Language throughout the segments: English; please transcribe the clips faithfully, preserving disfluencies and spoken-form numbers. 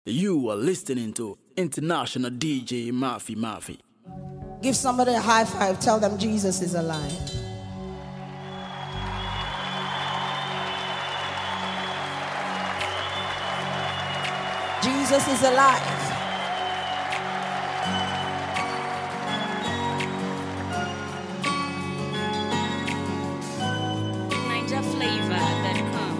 You are listening to International D J Mafia Mafia. Give somebody a high five. Tell them Jesus is alive. Jesus is alive. Niger Flavor dot com.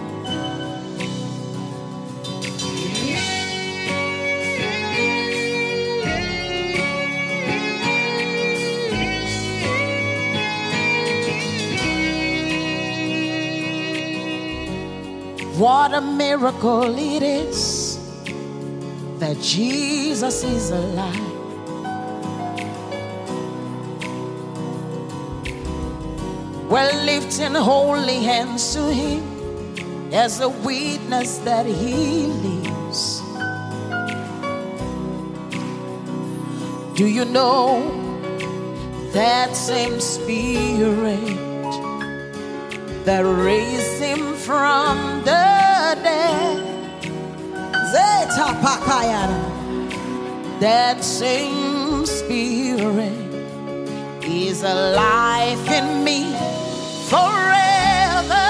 What a miracle it is that Jesus is alive. We're lifting holy hands to Him as a witness that He lives. Do you know that same Spirit that raised Him from the dead? Zeta Pakayana. That same Spirit is alive in me forever.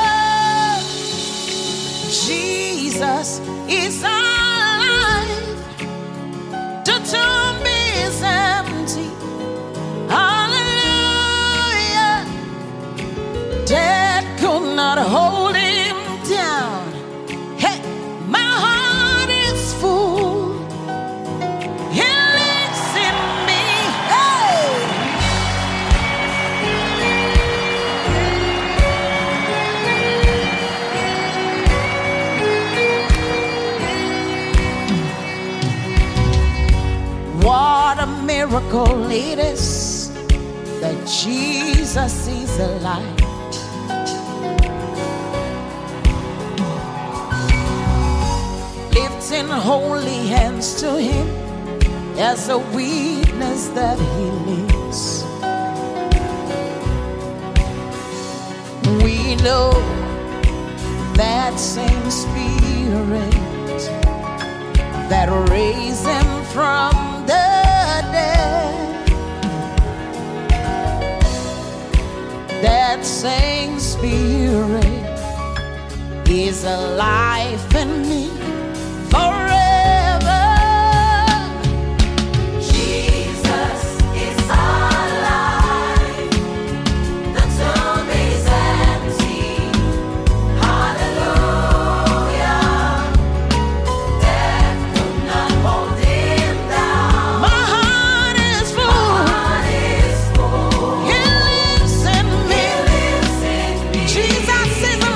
Jesus is alive. The tomb is empty. Hallelujah. Death could not hold Him down. Hey, my heart is full. He lives in me. Hey. What a miracle it is that Jesus is alive. Lifting holy hands to Him as a witness that He lives. We know that same Spirit that raised Him from the dead. That same Spirit is alive in me forever. Jesus is alive. The tomb is empty. Hallelujah. Death could not hold Him down. My heart is full. My heart is full. He lives in me. He lives in me. Jesus is alive.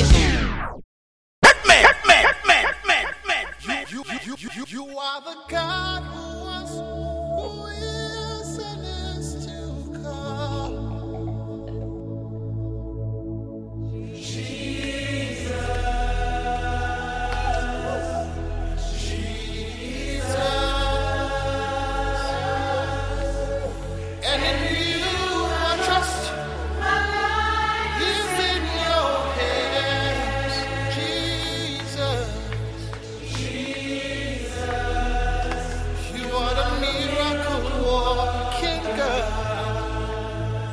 You, you, you, you, you are the God who was, who is, and is to come. Jesus, Jesus, and in You I trust. My life is in Your hands, Jesus. You are the miracle working God.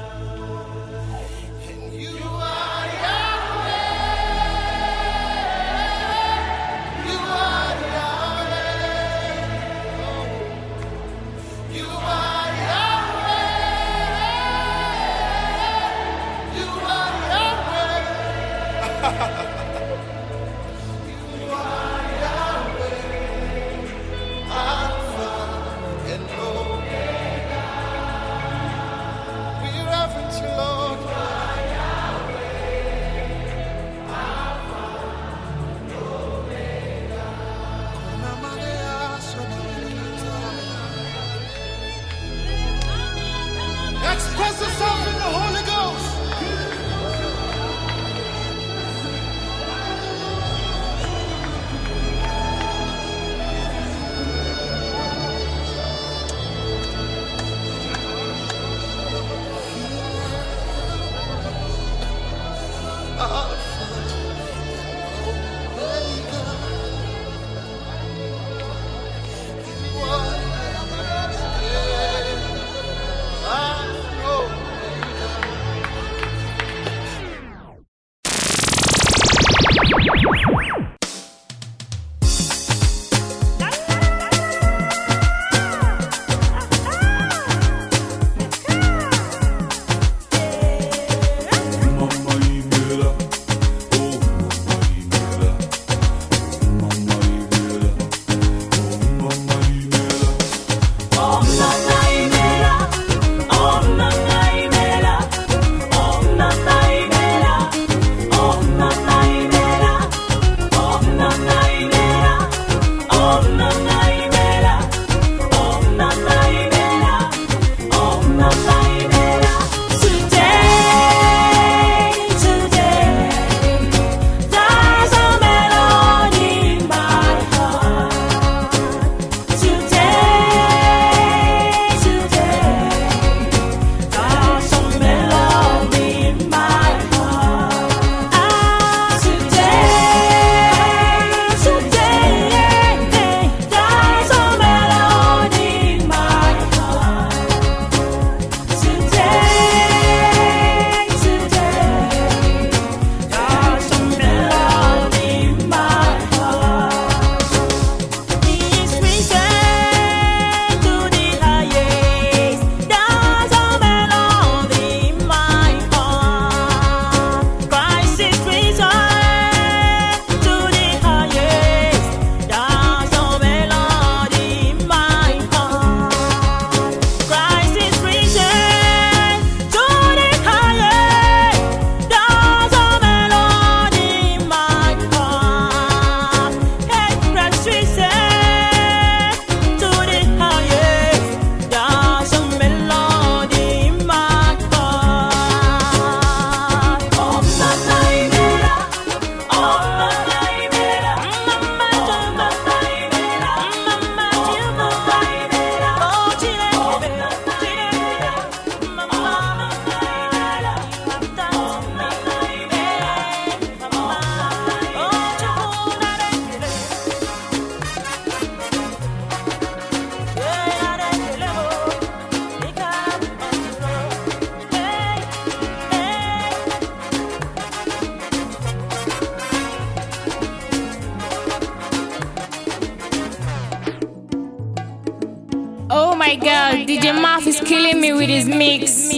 my god, D J Maf is killing me with his mix.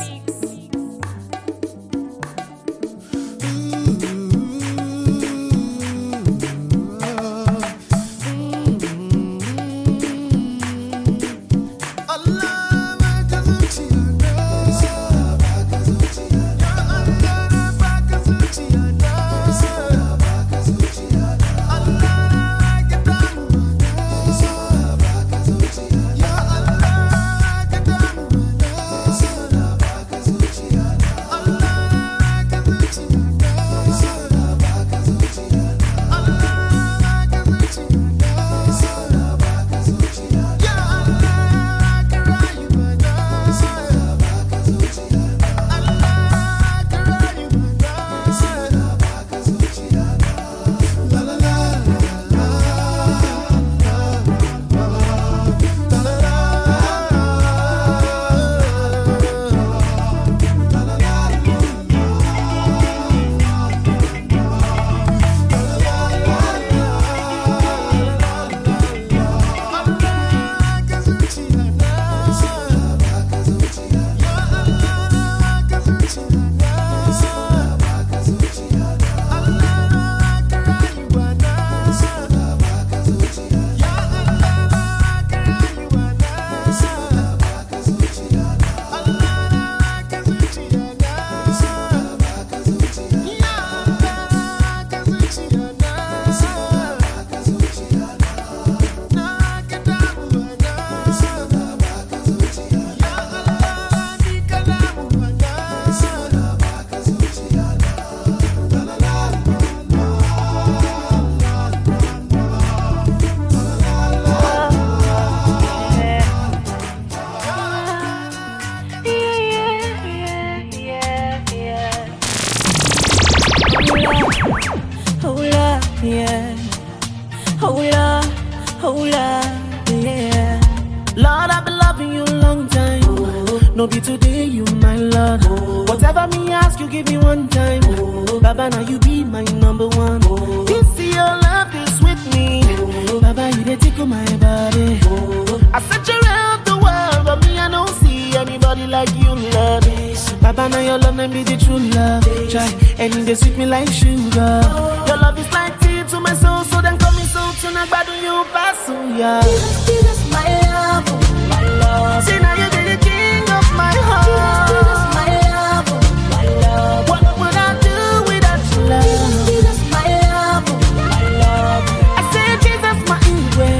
No be today, you my Lord. Oh. Whatever me ask, you give me one time. Oh. Baba, now you be my number one. Oh. You see your love is with me. Oh. Baba, you dey tickle my body. Oh. I search around the world, but me I don't see anybody like you, Lord. Baba, now your love may be the true love. Try and they sweet me like sugar. Oh. Your love is like tea to my soul, so then come me so tonight, but do you pass on, yeah. Jesus, Jesus, my love, my love. See now you're the king of my heart. Jesus, my love, my love. What would I do without your love? Jesus, Jesus, my love, my love. I say Jesus, my Igwe,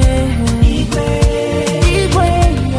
Igwe, Igwe,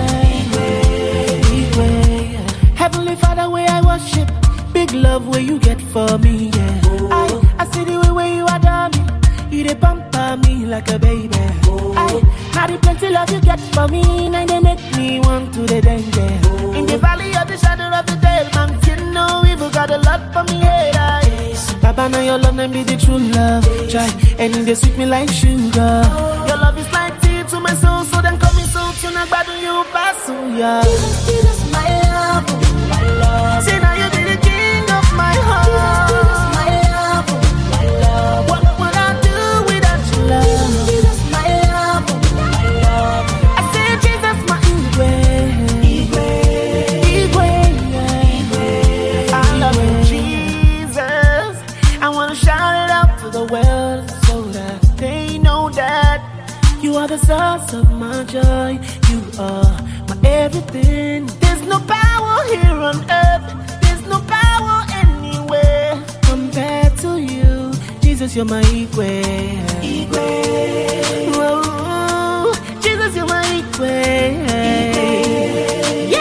yeah. Igwe, yeah. Heavenly Father, where I worship, big love where you get for me, yeah. Oh. I, I see the way where you adore me, you dey pamper me like a baby. Oh. I, now the plenty love you get for me, now they make me want to the danger. Oh. In the valley of the shadow of the dead, man, you know evil got a lot for me, hey, I. Baba, now your love and be the true love. Try and they sweet me like sugar. Oh. Your love is like tea to my soul, so then come me so tonight, but do you pass on, yeah. Jesus, Jesus, my love, my love. See now you're the king of my heart. Jesus, Jesus, my love, my love. What would I do without your love? Jesus, Jesus, my love, my love. I say Jesus, my Igwe, Igwe, Igwe, yeah. Igwe. I love you, Jesus. I wanna shout it out to the world so that they know that you are the source of my joy. You are my everything. There's no power here on earth. There's no power anywhere compared to you. Jesus, you're my Igwe. Igwe. Whoa, Jesus, you're my Igwe. Yeah,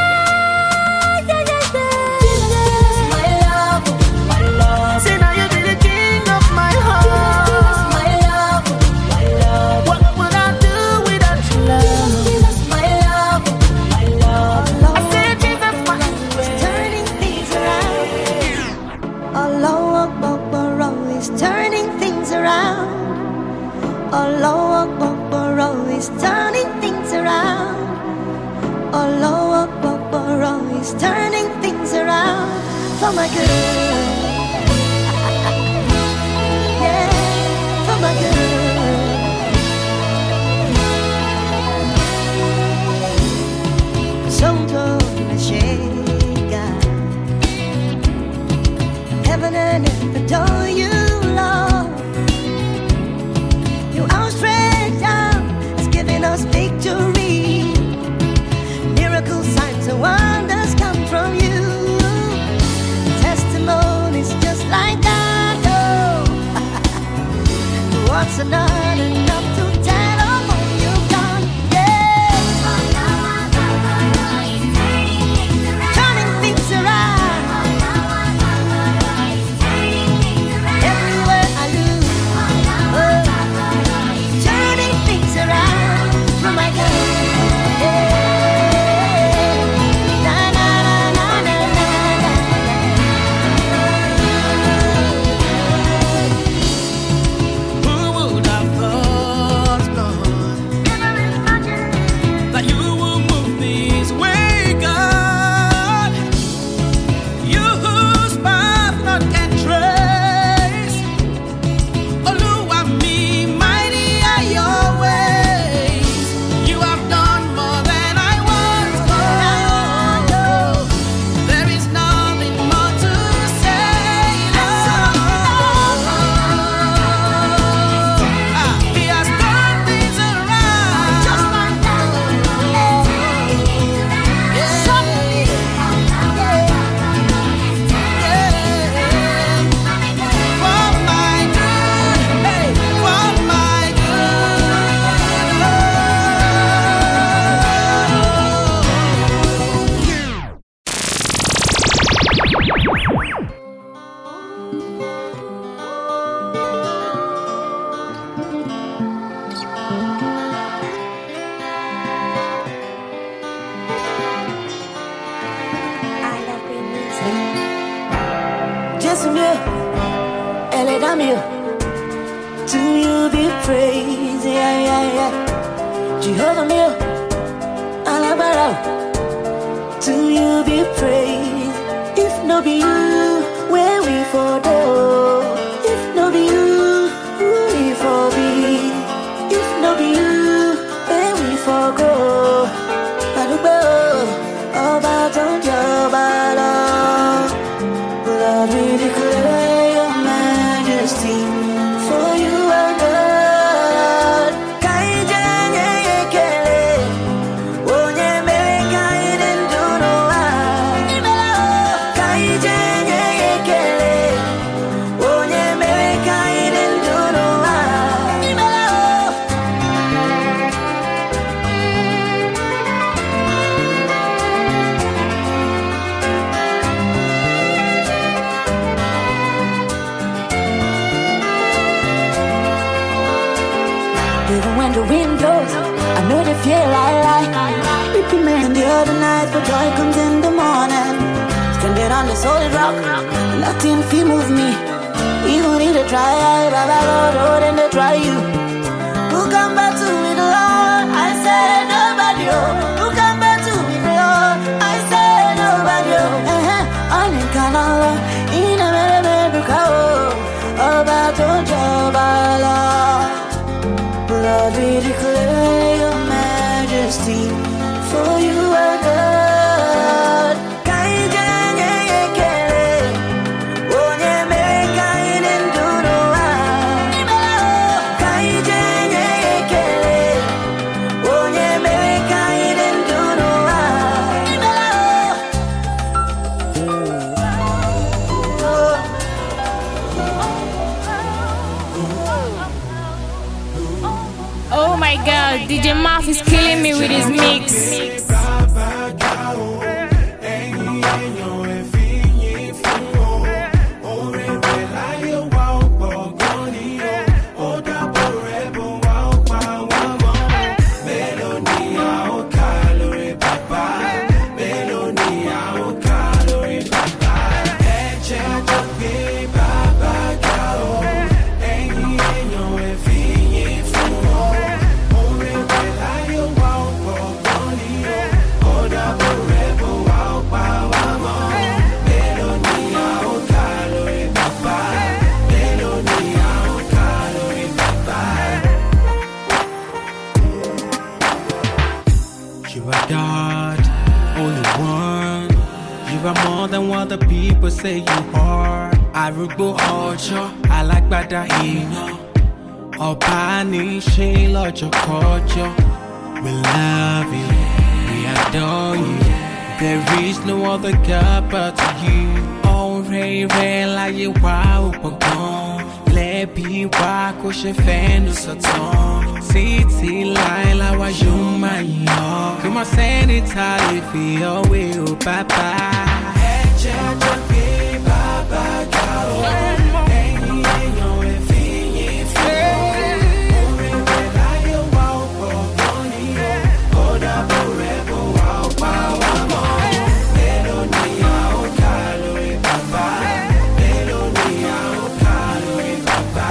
yeah, yeah, yeah. Jesus, my love, my love. Say now you're the king of my heart. Jesus, my love, my love. What would I do without your love? Jesus, my love, my love. I said Jesus, my Turning things around. Allah Akbar is turning things around. Allah Akbar is turning things around. Allah Akbar is turning things around for my good. Yeah, for my good. are not enough to tell of all you've done. Yeah. Turning things around. Everywhere I look, oh, turning things around for my good. To you be praised, yeah, yeah, yeah. Jehovah Mil, Alabara. To you be praised. If no be you, where we for go? If no be you, who we for be? If no be you, where we for go? Adubo, Oba don't job alone. Lord, we declare your majesty. For you are God. Kaijanye yekele. Onye mere kaiden dunoa. Kaijanye yekele. Onye mere kaiden dunoa. Even when the wind blows, I know they feel like like Pippin man the other night, but joy comes in the morning. Standing on the solid rock, nothing feel move me. Even if they try, I baba road and they try you. Who come back to me, the Lord? I said nobody. Oh. Who come back to me, the Lord? I said nobody. Oh. Uh-huh. I'm in Canada, in a very baby cow. About to job, Lord, we declare your majesty, for you are God. Kaijanye yekele, onye mere kaiden dunoa. Kaijanye yekele, onye mere kaiden dunoa. Oh my god, D J Maf is killing me with his mix. What the people say you are. Arugbo Ojo, Alagbada Iyán. Ọba ní ṣe lọ́jọ́ kọjọ́. We love you, we adore you. There is no other God but you. Oh, rere láyé wá òpó gan. lẹ́bi wá kó ṣe fẹ́nu sọ̀tàn. Títí láì láwa yóò máa yàn. Kí mo sẹ́ni ta lè fi ọwé o bàbá. Ẹ jẹ́ jọ pé bàbá ga o. Ẹ̀yin èèyàn ẹ fi yín fún ọ. Orin rẹ̀ láyé wá ọ̀pọ̀ gan ni o. Kódà bó rẹ̀ bó wá ọ̀pá wá mọ́. Mélòó ni a ó kà lórí bàbá? Mélòó ni a ó kà lórí bàbá?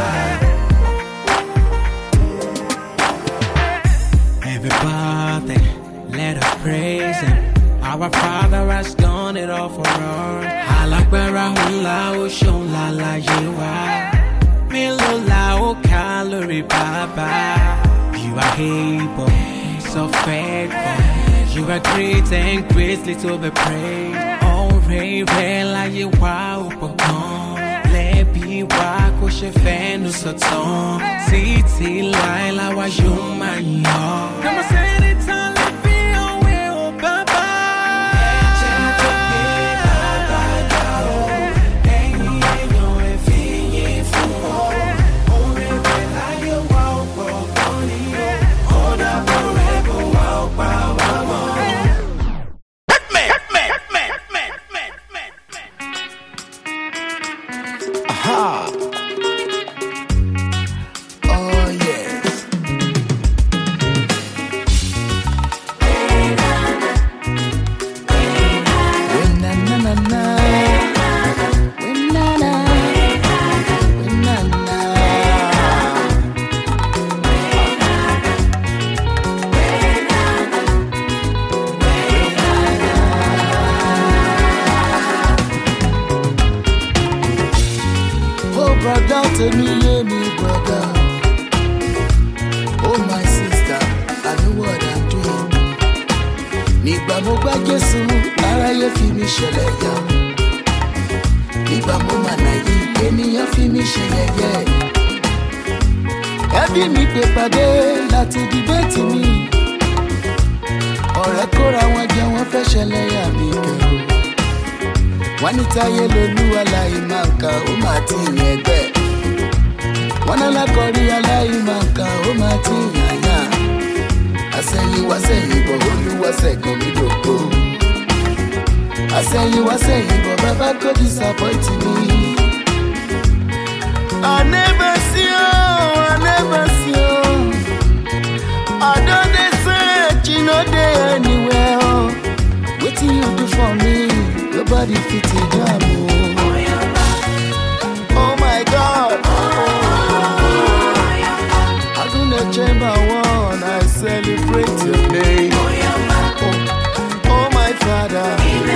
Everybody, let us praise Him. Our Father has done it all for us. Alágbára ńlá ó ṣeun láláyé wa. Mélòó la ó kà lórí bàbá? You are able, so faithful. You are great and greatly to be praised. Ọ̀rẹ́ rẹ̀ láyé wa ó pọ̀ gan. Lẹ́bi wa kó ṣe fẹ́nu sọ̀tàn. Títí láì láwa yóò máa yàn. Kọ́mọ sẹ́ni tán lè fi òwe ò bàbá. Ẹ jẹ́ jọ pé bàbá ga o. Ẹ̀yin èèyàn ẹ fi yín fún ọ. Orin rẹ̀ láyé wa ó pọ̀ gan ni o. Kódà bó rẹ̀ bó wá ó pa wá mọ́. Aha! Oh yes. When na na na na. When na na. When na na. Oh brother, tell me, yeah, me brother. Oh my sister, I know what I'm doing. Nígbà mo gba Jésù, aráyé fi mí ṣẹlẹ̀ yá. Nígbà mo mà náyé, ènìyàn fi mí ṣe yẹ̀yẹ́. Ẹbí mi pè pàdé láti dìbẹ́tì mi. Ọ̀rẹ́ kóra wọn jẹ wọ́n fẹ́ ṣẹlẹ̀ yà mí kẹ́rù. Wọ́n ní táyé lolúwa láì máa ń kà ó máa ti yẹn gbẹ́. Wọ́n náà lákọ̀ọ́rí aláì máa ń kà ó máa ti yàn yà. Àsẹ̀yìn wá sẹ́yìn bọ̀ olúwa ṣẹ́gun mi dògbò. Àsẹ̀yìn wá sẹ́yìn bọ̀ bàbá kò disappoint me. I never see you, I never see you. I don't dey search, you no dey anywhere. Wetin you do for me? Nobody fit it down. Oh my God. I'm gonna chamber one. I celebrate your name. Oh, oh my Father.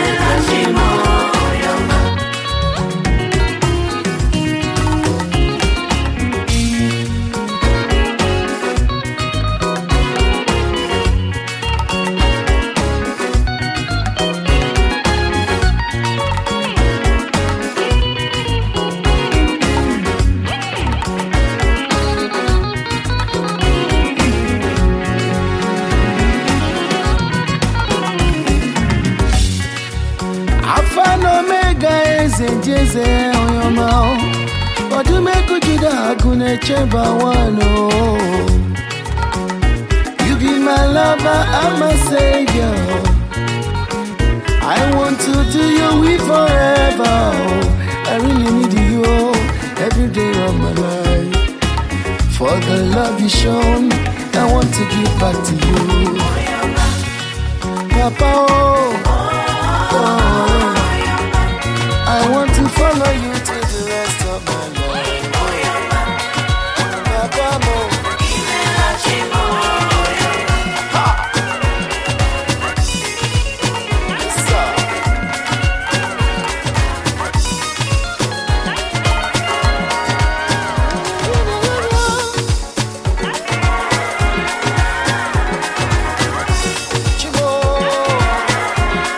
Jeze on your mouth, but you make good jida gune chamber one oh. You be my lover and my savior. I want to do your will forever. I really need you every day of my life. For the love you shown, I want to give back to you, Papa. Oh, oh. I want to follow you to the rest of my life. Papa mo. Yes, sir. Chibo.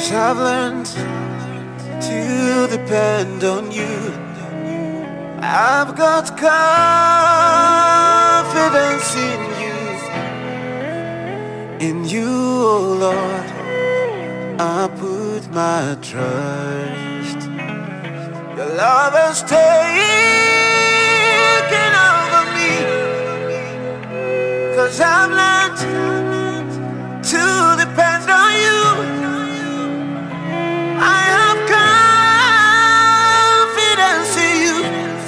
'Cause I've learned to depend on you. I've got confidence in you. In you, oh Lord, I put my trust. Your love has taken over me. 'Cause I've learned to depend on you. I have confidence in you.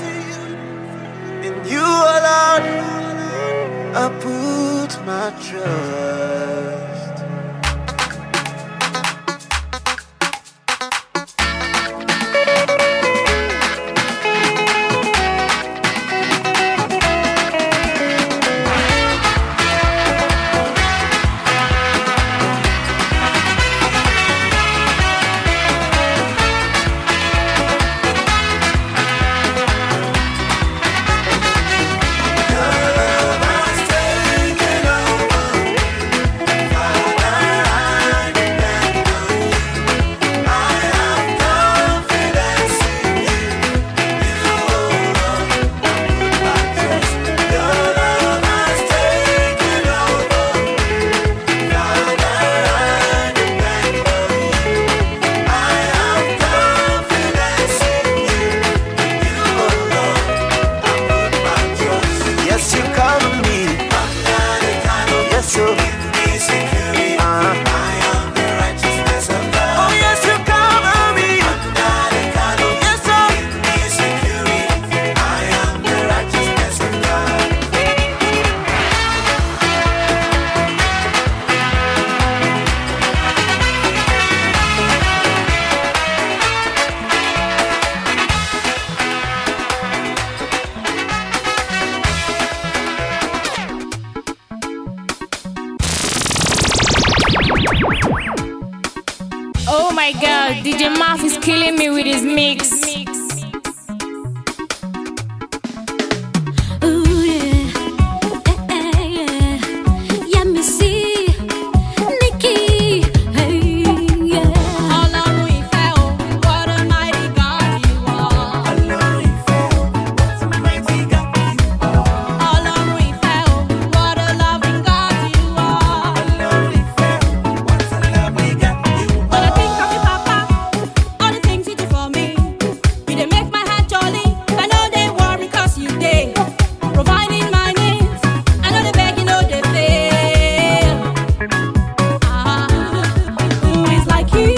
In you, oh Lord, I put my trust. Oh my god, D J Maf is killing me with his mix. Ooh yeah, eh, eh, yeah. Yeah, me see, Nikki, hey yeah. Ọlọ́run ìfẹ́ o, what a mighty God you are. Ọlọ́run ìfẹ́ o, what a mighty God you are. Ọlọ́run ìfẹ́ o, what a loving God you are. Ọlọ́run ìfẹ́ o, what a loving God you are. When I think of you, Papa, all the things you do for me, you dey make my heart jolly. I know they worry 'cause you dey providing my needs. I know they beg, you know they fail. Ah, who is like you?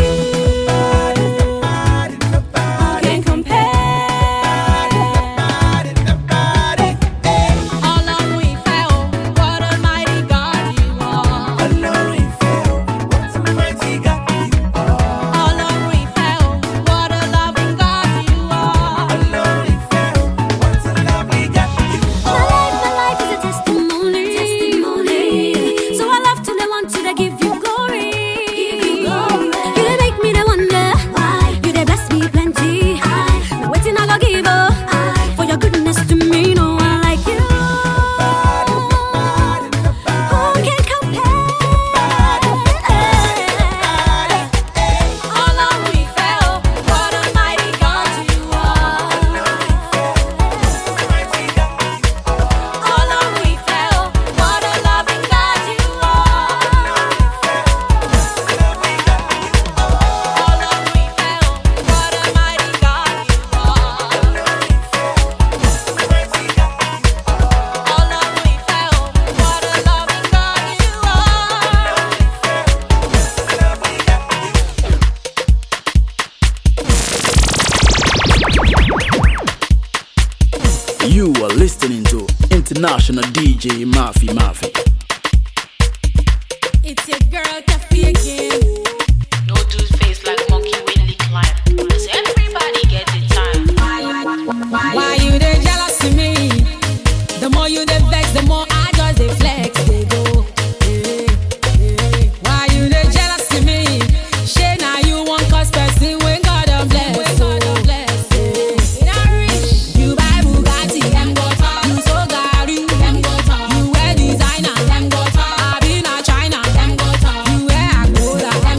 Can't compare. Ọlọ́run ìfẹ́ o, what a mighty God you are. Ọlọ́run ìfẹ́ o, what a mighty God you are. Ọlọ́run ìfẹ́ o, what a loving God you are. Ọlọ́run ìfẹ́ o, what a loving God you My are. life, my life is a testimony. Testimony. So I love to the want to the give you glory. Give you glory. You dey make me the wonder. Why? You dey bless me plenty. I. Now waiting I go give up. I. For your goodness to me, no one like you. Who can compare? Ọlọ́run ìfẹ́ o, what a mighty God you are. Ọlọ́run ìfẹ́ o, what a loving God you are. Ọlọ́run ìfẹ́ o, what a mighty God you are. Ọlọ́run ìfẹ́ o, what a loving God you are. You are listening to International D J Mafi Mafi. It's your girl Taffy again. No dude face like monkey when lick line. Does everybody get the time? Why you dey jealous of me? The more you dey vex, the more I just dey flex, dey go. Hey, hey. Why you dey jealous of me? Shey na you wan cause person when God don bless. Hey. You buy Bugatti, them go talk. You so gari, them go talk. You wear designer, them go talk. I be na China, them go talk. You wear Angola, them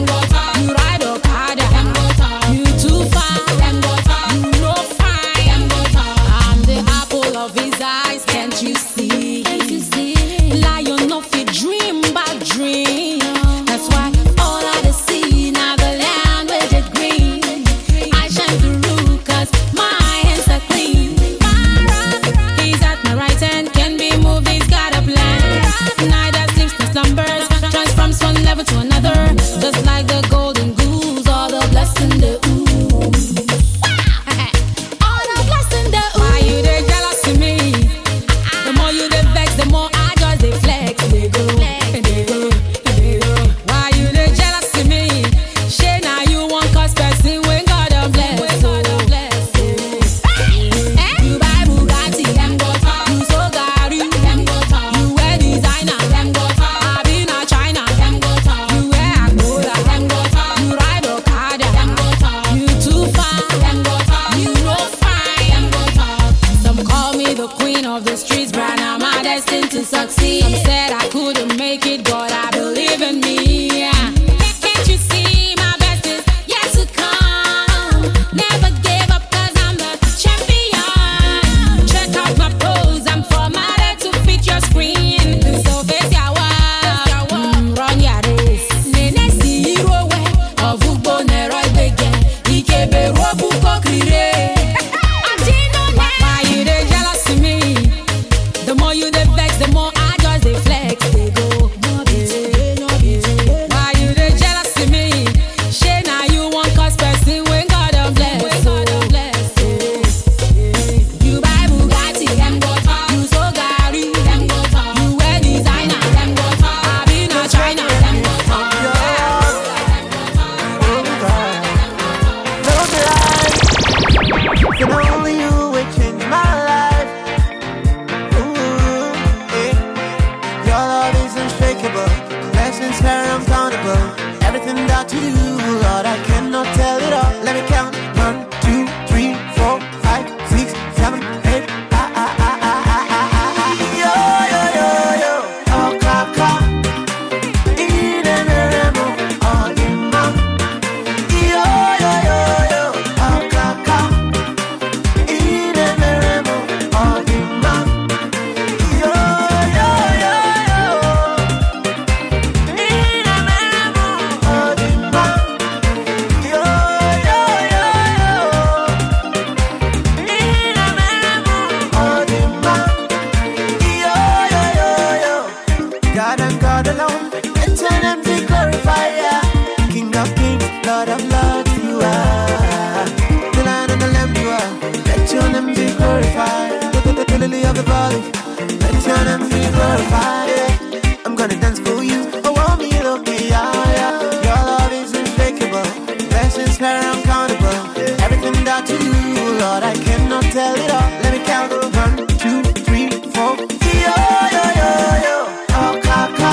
are. The lion and the lamb you are. Let your name be glorified. The lily of the valley. Let your name be glorified. I'm gonna dance for you. Oh, want me look yeah, yeah. Your love is unshakable. Blessings are uncountable. Everything that you do, Lord, I cannot tell it all. Let me count. One, two, three, four. Yo, yo, yo, yo. Oh, kaka.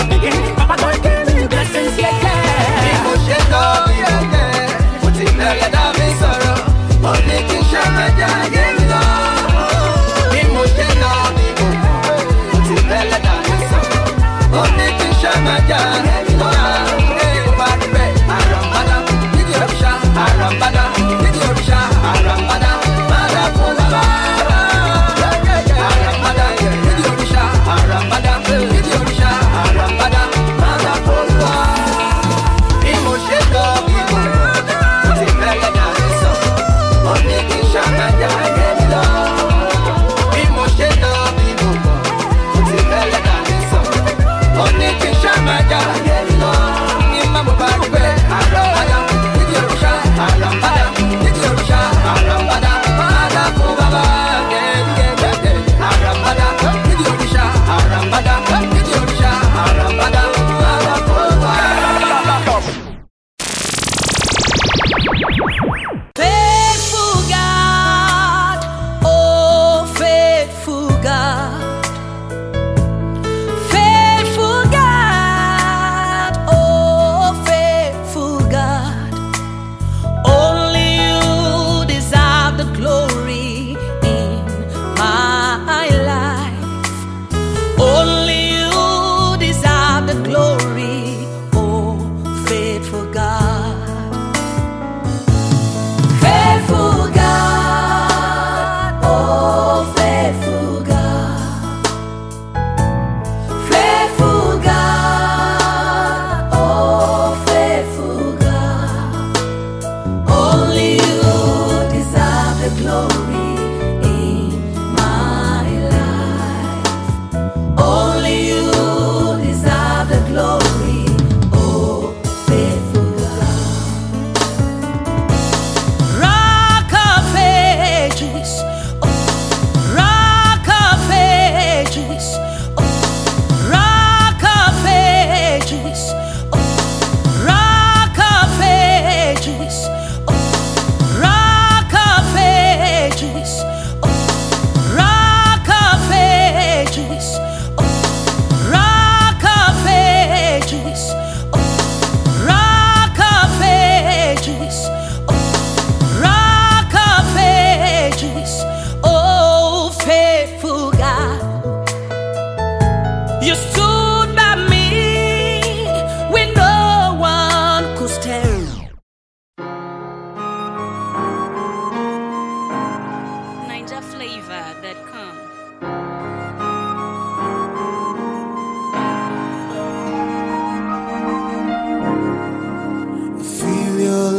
Yeah.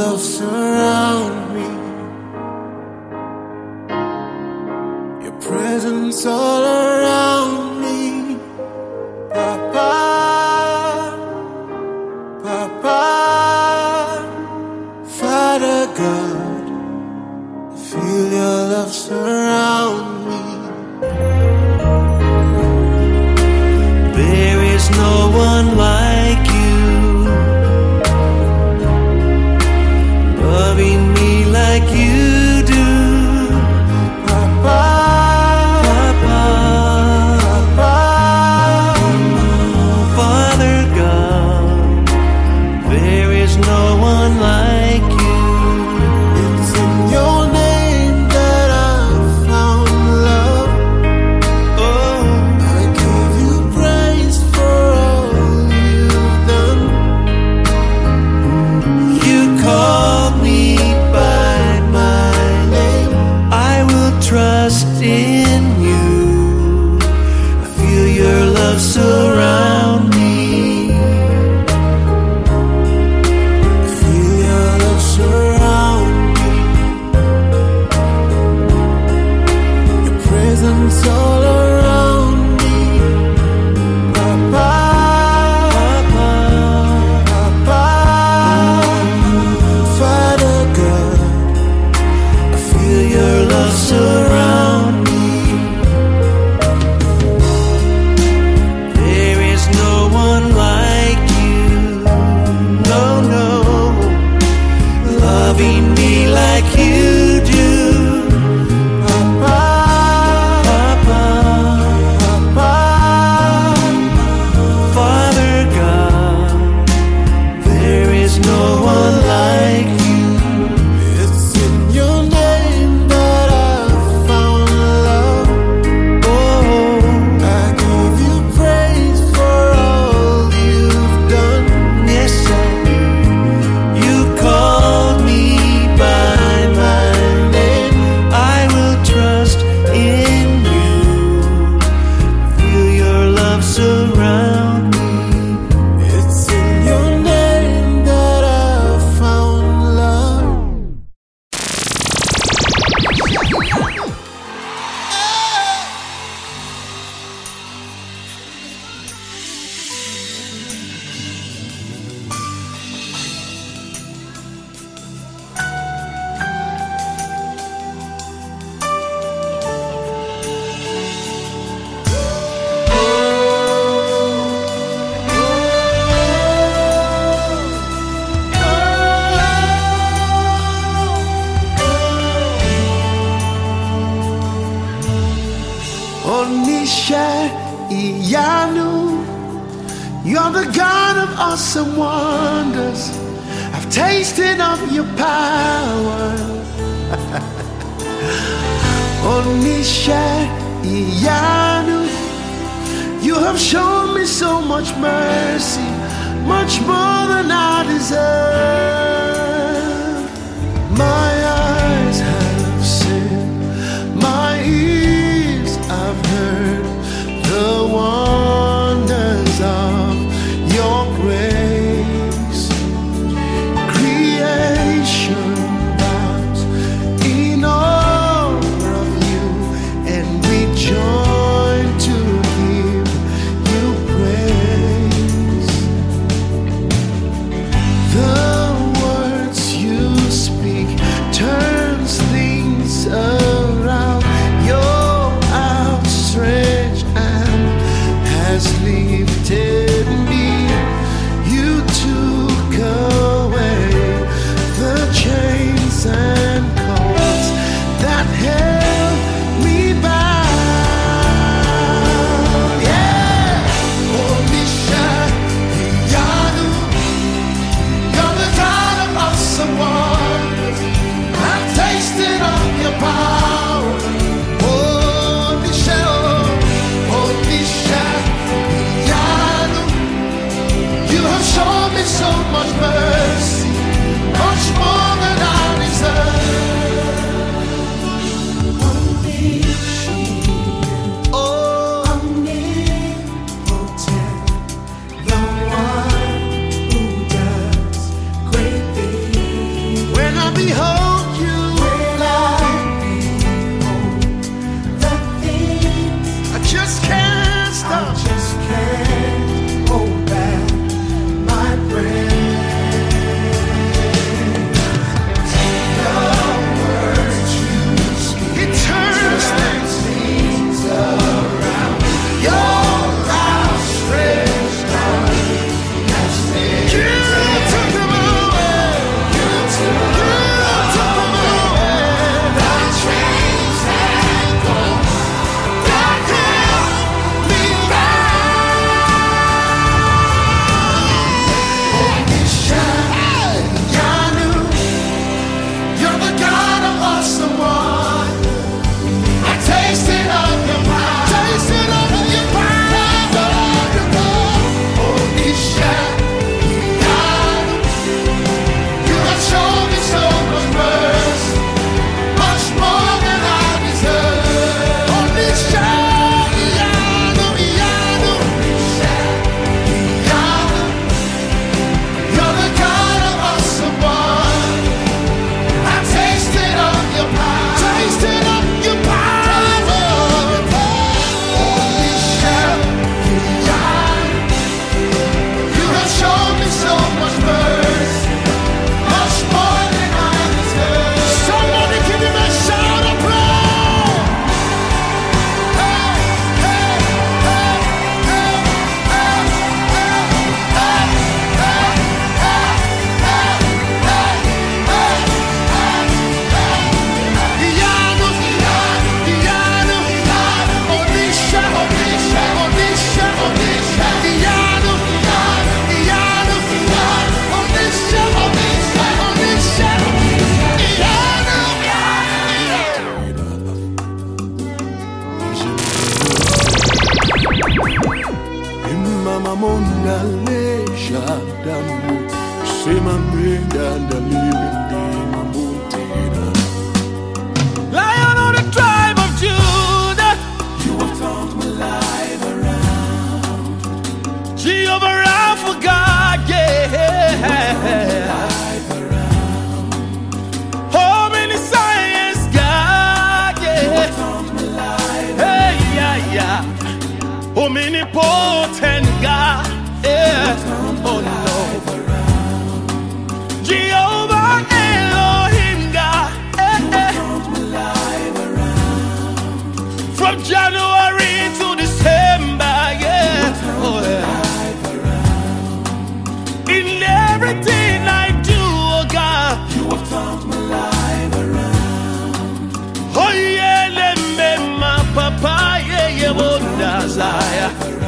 love surround me. Your presence all around me. Papa, Papa, Father God, feel your love surround me. There is no one like you, loving me like you do. Papa, Papa, Papa, Father God, there is no one like you. It's in your name that I found love. Oh, I give you praise for all you've done. You called me by my name. I will trust in you. I feel your love surround me. I feel your love surround me. Your presence all around me. Papa, Papa, Papa, Father God, I feel your love surround me. There is no one like you, no, no, loving me like you do. Papa, Papa, Papa, Father God, there is no one like you. It's in your name that I found love. Oh, I give you praise for all you've done. Yes, I do. You called me by my name. I will trust in you. Feel your love surround me. It's in your name that I found love. Oníṣẹ́ ìyanu, you're the God of awesome wonders. I've tasted of your power. Oníṣẹ́ ìyanu, you have shown me so much mercy, much more than I deserve. My eyes have seen, my ears have heard the wonders of your grace. Creation bows in awe of you, and we join to give you praise. The unalesha damu, sema menda ndalibindi mamutera. Lion of the tribe of Judah, you have turned my life around. Jehovah Rapha, God, yeah. Life around. Oh, many science, God, yeah. You have turned my life hey, yeah, yeah. Omnipotent God, yeah. Oh no. Jehovah Elohim, God, yeah. From January to December, yeah. Oh yeah. In everything I do, oh God, you have turned my life around. oh yeah, let me my papa, yeah, yeah, Bondazaya.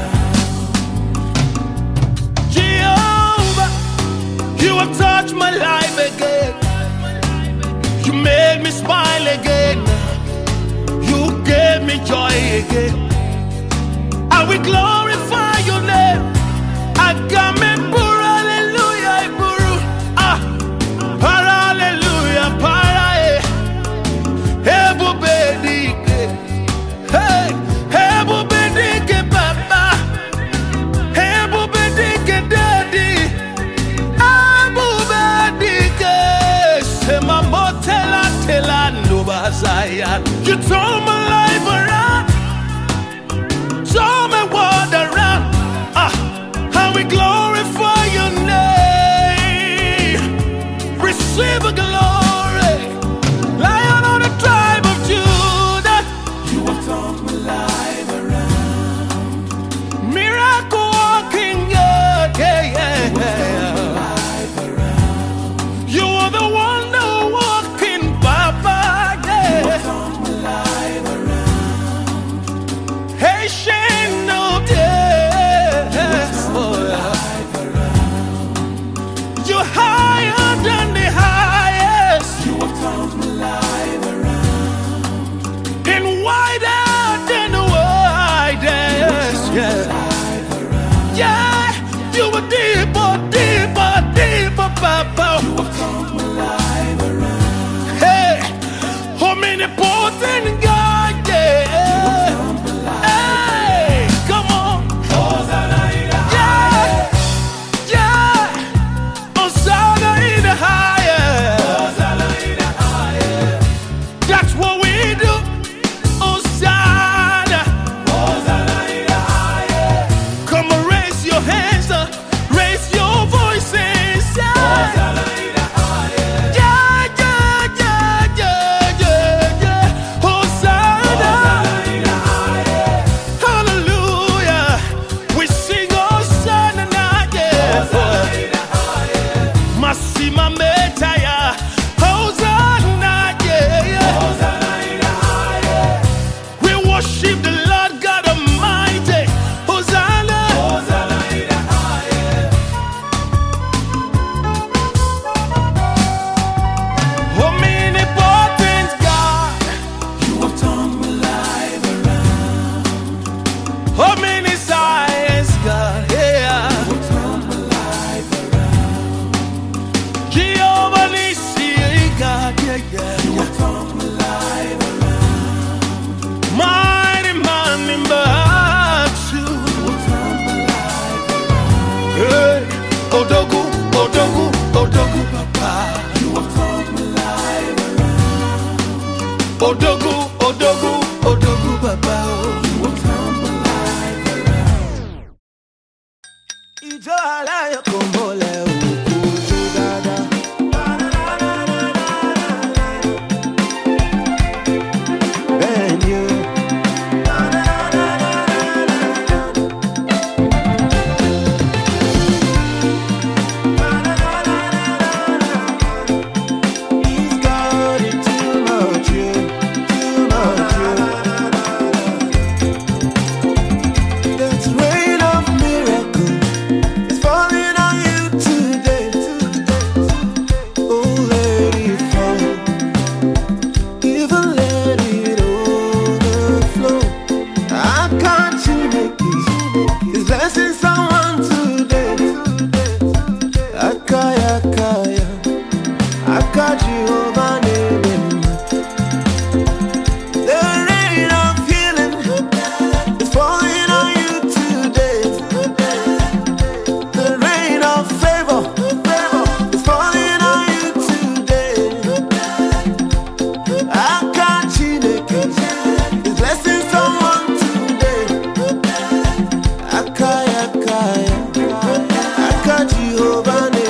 Jehovah, you have touched my life again. You made me smile again. You gave me joy again. I will glorify your name. I come and pour hallelujah, buru. Ah, para hallelujah, para eh. Hebu bedike, hey, hebu bedike, papa. Hebu bedike, daddy. Hebu bedike, sema motela tela nubazaya. You told my life around. Show me what around. Ah, how we glorify your name. Receive a glory. Lion of the tribe of Judah, you have turned my life around. miracle walking God, yeah, yeah, yeah. Life around. You are the one who walking, Papa, yeah. You have turned my life around. Hey, Shane, no, yeah. Oh, yeah. Life around. You're higher than the highest, You have turned my life around. and wider than the widest, yeah. Life around. Yeah, you were deeper, deeper, deeper, Papa. You have turned my life around. Hey, omnipotent God, yeah. Hey, come on. Yeah, yeah. Hosanna in the highest. That's what we do. Hosanna. Come on, raise your hands up, raise your voices. Yeah, yeah, yeah, yeah, yeah, yeah, yeah. Hosanna. Hallelujah. We sing Hosanna now, yeah. Massima Metaya. Hosanna, yeah, yeah. We worship the Lord God Almighty. Hosanna. Omnipotent God. You have turned my life around. Omniscience God. Yeah. You have turned my life around. Jehovah Nissi God. Yeah, yeah. You have turned my life around. Mighty man in battle. You have turned my life around. Hey, Odogu, Odogu, Odogu, Papa. You have turned my life around. Odogu, Odogu, Odogu, Papa. You have turned my life around. Ijo alayo kombole ukuju dada. Ben you. He's got it too much, you, too much, you. That's rain of miracle. It's falling on you. aka Jehovah name. The rain of healing is falling on you today. The rain of favor is falling on you today. Aka Chineke is blessing someone today. Aka aka aka Jehovah name.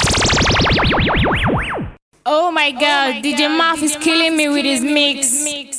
Oh my god, D J Muff is killing me with his mix.